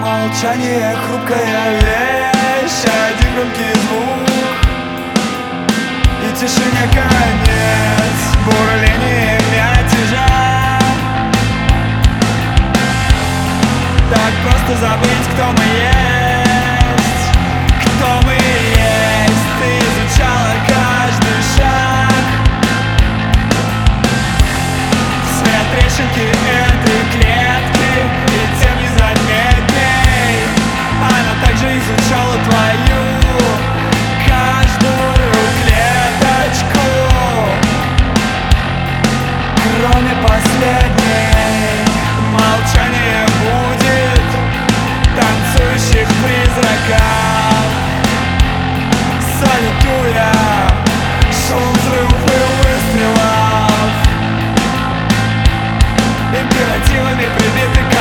Молчание — хрупкая вещь, один громкий звук, и тишине конец, бурление мятежа. Так просто забыть, кто мы есть, кто мы есть. Ты изучала каждый шаг, свет трещинки этой клетки, и тем незаметней она также изучала твою каждую клеточку, кроме последней. Молчание будет танцующих призраков, салютуя шум взрывов и выстрелов, императивами прибиты